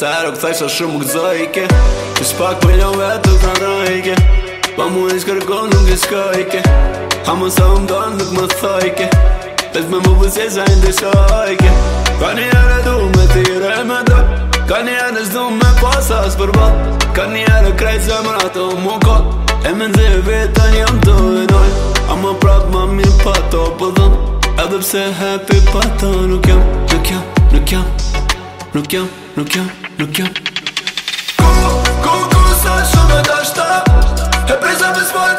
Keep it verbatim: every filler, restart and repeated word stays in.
Se herë këthaj sa shumë më gëzojke Që s'pak milion vetë të pranojke Pa mu i s'kërkon nuk i s'kojke Ha më sa më donë nuk më thojke Pes me më vësje sa i ndishojke Ka një herë du me tire me do Ka një herë s'du me pasa s'për bot Ka një herë krejt zemra të më kot E me nëzhe vetën jam të vedoj A më prap ma mirë pa to pëdhëm Edhe pse happy pa to nuk jam Nuk jam, nuk jam Nuk jam, nuk jam, nuk jam Ku, ku, ku sa shumë e ta shta E presa me s'moj